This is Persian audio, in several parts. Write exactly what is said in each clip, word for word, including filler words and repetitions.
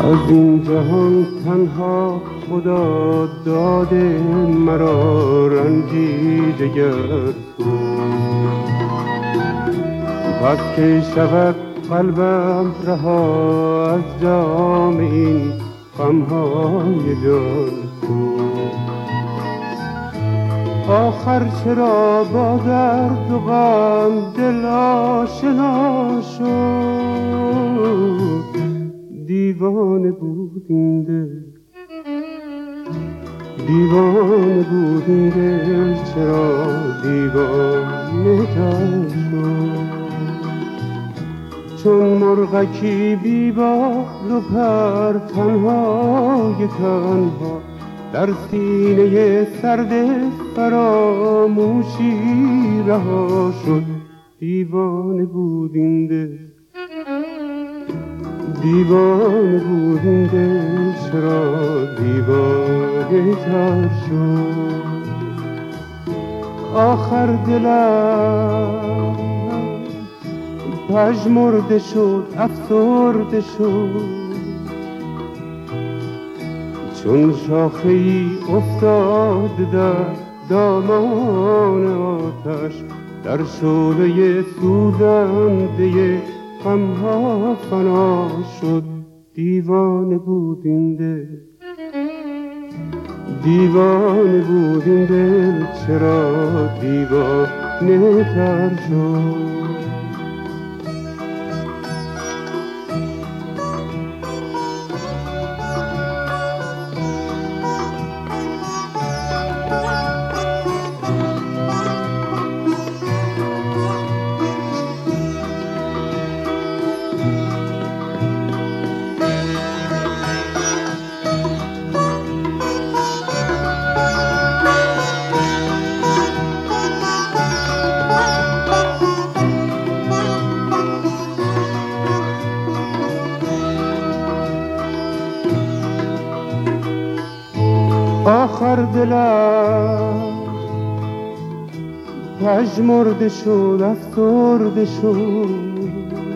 از این جهان تنها خدا داده مرا رنجی جگر تو، پس که شود قلبم رها از جام این غمهای جان تو. آخر چرا با درد و غم دل آشنا شد؟ دیوانه بود این دل، دیوانه بود این دل، چرا دیوانه تر شد؟ چون مرغکی بی بال و پر تنهای تنها در سینه سرد فراموشی رها شد. دیوانه بود این دل، دیوانه بود این دل، چرا دیوانه تر شد؟ آخر دلم پژمرده شد، افسرده شد، چون شاخه ای افتاد در دامان آتش، در شعله سوزنده غمها فنا شد. دیوانه بود این دل، دیوانه بود این دل، چرا دیوانه تر شد؟ آخر دلم پژمرده شد، افسرده شد،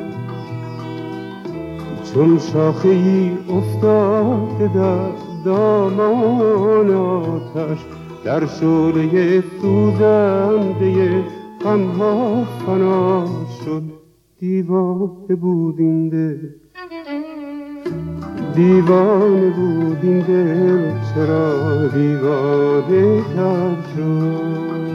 چون شاخه ای افتاده در دامان آتش، در شعله سوزنده غمها فنا شد. دیوانه بود این دل، دیوانه بود این دل، چرا دیوانه تر شد؟